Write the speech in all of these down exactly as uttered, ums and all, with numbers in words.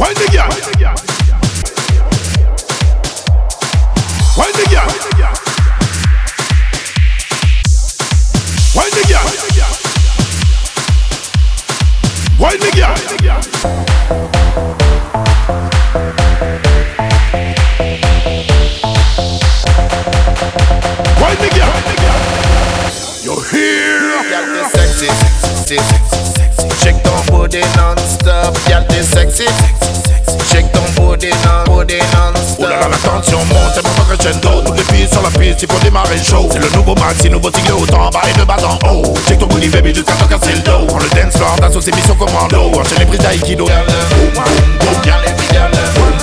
Wine the girl. Wine the girl. Wine the girl. Wine the girl. Wine the girl. You're here. Y'all the sexy, sexy, sexy. Shake ton body non-stop. Y'all the sexy, shake ton body non, body non-stop. Oh là là, la tension monte, c'est mon crescendo. Toutes les filles sur la piste, il faut démarrer chaud. C'est le nouveau maxi, nouveau single, autant en bas et de bas en haut. Check ton booty baby jusqu'à t'en casser le dos. On le dance floor, d'assaut, c'est mission commando. Enchaîne les prises d'aïkido. Y'all the, y'all the, y'all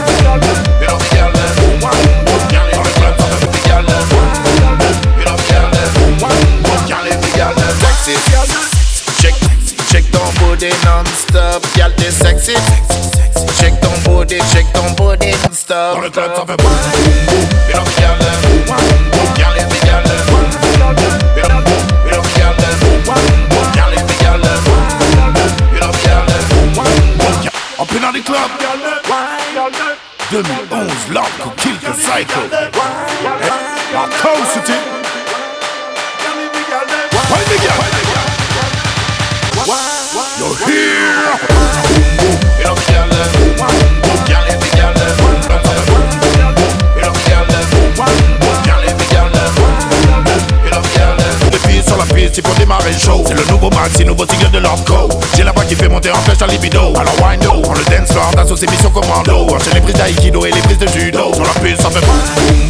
shake ton body non-stop, y'all the sexy. Shake ton body, shake ton body non-stop. Dans le club ça fait boum boum boum. Et donc y'all the boum boum boum. Y'all the y'all the boum boum boum. Et donc et donc y'all the boum boum boum. Y'all the y'all the boum boum boum. Et donc y'all the boum boum boum. En plein dans les clubs. deux mille onze, Larko, Kill the Psycho. La Coast City. Wine the girl. You're here. Et donc y'all the boum boum boum. Y'all the y'all the boum boum boum. Et donc y'all the boum boum boum. Y'all the y'all the boum boum boum. Et donc y'all the. Les filles sur la piste, il faut démarrer chaud. C'est le nouveau maxi, nouveau single de Larko. J'ai la voix qui fait monter en flèche ta libido. Alors wine yo, on le dance floor, d'assaut, c'est mission commando. Enchaîne les prises d'aïkido et les prises de judo. Sur la piste, ça fait boum boum.